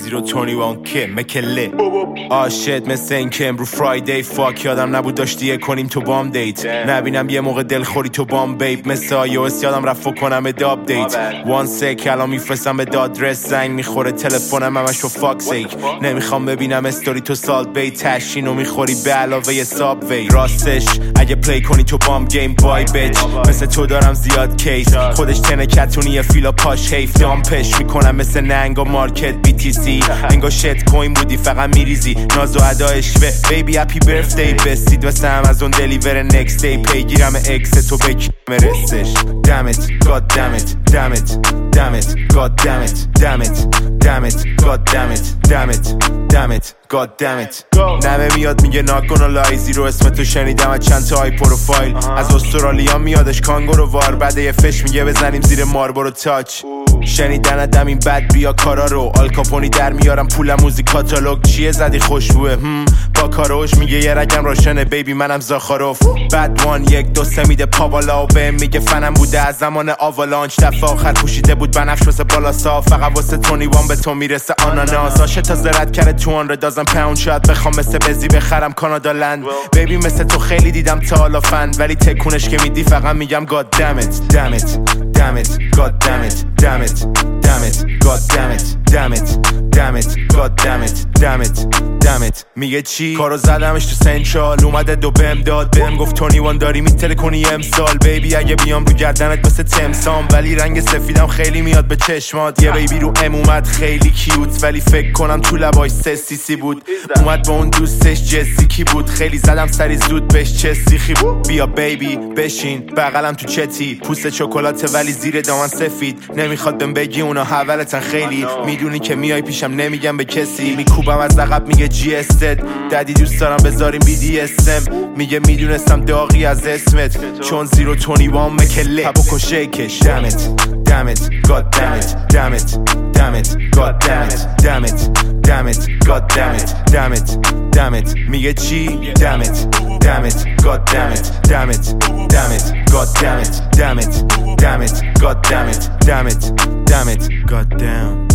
021 که مکله آشت مثل این که امرو فرایدی فاک یادم نبود داشتی کنیم تو بام دیت نبینم یه موقع دلخوری تو بام بیب مثل آیوس یادم رفت کنم اد آپدیت وان سیک الان میفرستم به دادرس زنگ میخوره تلفنم همش و فاک سیک نمیخوام ببینم استوری تو سالت بی تشینو میخوری به علاوه یه ساب وی راستش اگه پلی کنی تو بام گیم بای بیچ مثل تو دارم زیاد کیس خودش تنه کتونی فیلا پاش حیف دامپش میکنم مثل ننگ و مارکت BTC انگا شت کوین بودی فقط میریزی ناز و ادایش بیبی هپی برثدی بستید واسه امازون دلیور نکست دی پیگیرم اکس تو بکی مرسش damn it god damn it damn it damn it god damn it damn it damn it god damn it damn it damn it god damn it نمه میاد میگه ناکن و لایزی رو اسم تو شنیدم از چند تا های پروفایل از استرالیا میادش کانگورو وار بعد یه فش میگه بزنیم زیر ماربورو تاچ شنیدن ادم این بد بیا کارا رو آلکاپونی در میارم پول موزیک کاتالوگ چیه زدی خوشبوه با کاروش میگه یه رگم روشنه بیبی منم زاخاروف بد وان 1 2 3 میده پا بالا و بهم میگه فنم بوده از زمان آوالانچ دفعه آخر پوشیده بود بنفش واسه بالا صاف فقط واسه تونی وان به تو میرسه آناناس آشه تا زرد کرده 200,000 پوند شاید بخوام مثل بزی بخرم کانادا لند بیبی مثل تو خیلی دیدم تا حالا فن ولی تکونش که میدی فقط میگم god damn it damn it damn it god damn it damn it damn it god damn it damn it damn it god damn it damn it damn it میگه چی کارو زدمش تو سنترال اومده دو بهم داد بهم گفت تونی وان داری میتره کنی امسال بیبی اگه بیام رو گردنت مثل تمسام ولی رنگ سفیدم خیلی میاد به چشمات یه بیبی رو ام اومد خیلی کیوت ولی فکر کنم تو لباش سیسی بود اومد با اون دوستش جسی کی بود خیلی زدم سری زود بهش چه سیخی بود بیا بیبی بشین بغلم تو چتی پوست چکلاته ولی زیر دامن سفید نمیخواد بهم بگی اونا حولتن خیلی میدونی که میای پیشم نمیگم به کسی میکوبم از عقب میگه جی اس دادی دوست دارم بذاریم BDSM میگه میدونستم داغی از اسمت چون 021 مکله پاپو شیکش damn it damn it god damn it damn it damn it god damn it damn it damn it god damn it damn it damn it میگه چی damn it damn it god damn it damn it damn it god damn it damn it damn it god damn it damn it damn it god damn